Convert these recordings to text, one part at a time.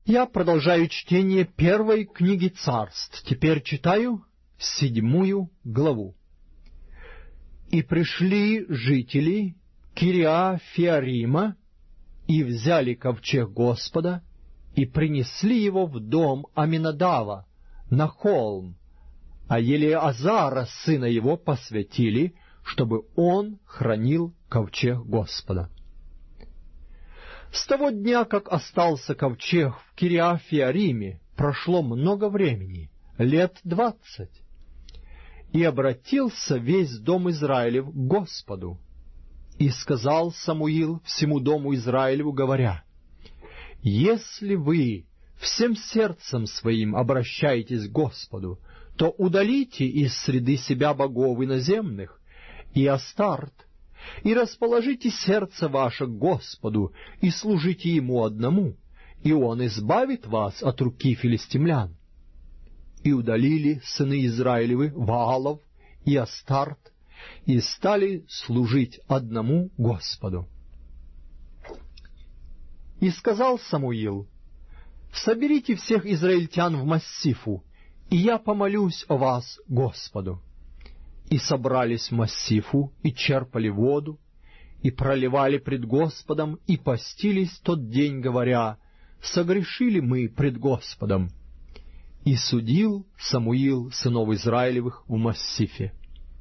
Я продолжаю чтение первой книги Царств. Теперь читаю 7 главу. «И пришли жители Кириафиарима, и взяли ковчег Господа, и принесли его в дом Аминадава на холм, а Елеазара, сына его, посвятили, чтобы он хранил ковчег Господа. С того дня, как остался ковчег в Кириафиариме, прошло много времени, 20 лет, и обратился весь дом Израилев к Господу. И сказал Самуил всему дому Израилеву, говоря: «Если вы всем сердцем своим обращаетесь к Господу, то удалите из среды себя богов иноземных и Астарт, и расположите сердце ваше к Господу, и служите Ему одному, и Он избавит вас от руки филистимлян». И удалили сыны Израилевы Ваалов и Астарт, и стали служить одному Господу. И сказал Самуил: «Соберите всех израильтян в Массифу, и я помолюсь о вас Господу». И собрались в Массифу, и черпали воду, и проливали пред Господом, и постились тот день, говоря: «Согрешили мы пред Господом». И судил Самуил сынов Израилевых в Массифе.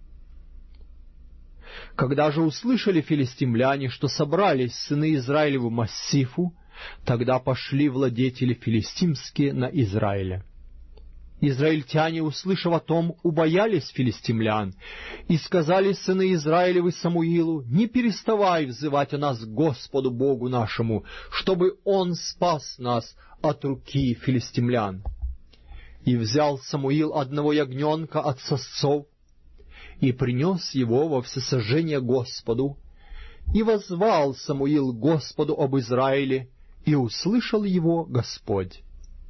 Когда же услышали филистимляне, что собрались сыны Израилевы в Массифу, тогда пошли владетели филистимские на Израиля. Израильтяне, услышав о том, убоялись филистимлян, и сказали сыны Израилевы Самуилу: «Не переставай взывать о нас к Господу Богу нашему, чтобы Он спас нас от руки филистимлян». И взял Самуил одного ягненка от сосцов, и принес его во всесожжение Господу, и воззвал Самуил Господу об Израиле, и услышал его Господь.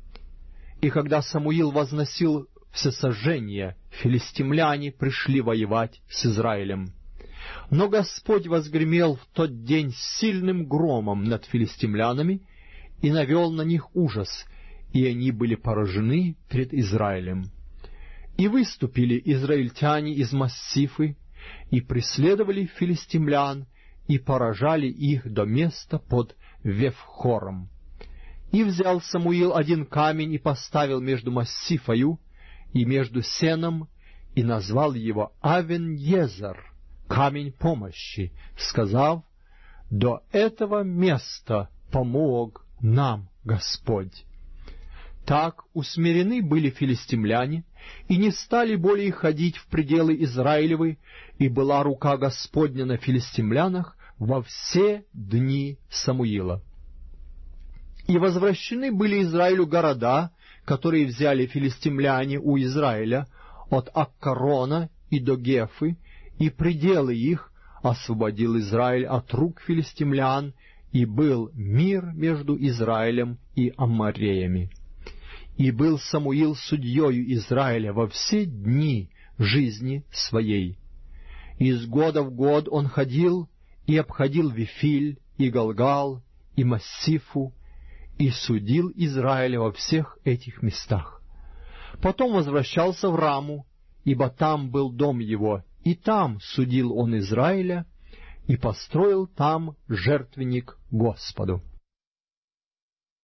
И когда Самуил возносил всесожжение, филистимляне пришли воевать с Израилем. Но Господь возгремел в тот день сильным громом над филистимлянами и навел на них ужас, и они были поражены пред Израилем. И выступили израильтяне из Массифы, и преследовали филистимлян, и поражали их до места под Вевхором. И взял Самуил один камень и поставил между Массифою и между Сеном, и назвал его Авен-Езер, камень помощи, сказав: «До этого места помог нам Господь». Так усмирены были филистимляне, и не стали более ходить в пределы Израилевы, и была рука Господня на филистимлянах во все дни Самуила. И возвращены были Израилю города, которые взяли филистимляне у Израиля, от Аккарона и до Гефы, и пределы их освободил Израиль от рук филистимлян, и был мир между Израилем и Амореями. И был Самуил судьею Израиля во все дни жизни своей. Из года в год он ходил и обходил Вифиль, и Галгал, и Массифу, и судил Израиля во всех этих местах. Потом возвращался в Раму, ибо там был дом его, и там судил он Израиля, и построил там жертвенник Господу.